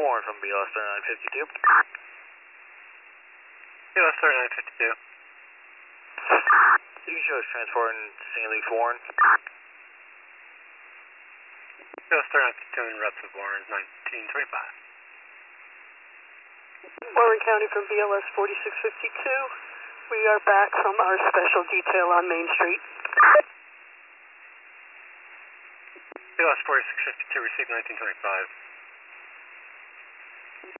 Warren from BLS 3952. BLS 3952. You can show us transporting St. Luke's Warren. BLS 3952 in reps of Warren 1925. Warren County from BLS 4652. We are back from our special detail on Main Street. BLS 4652 received 1925.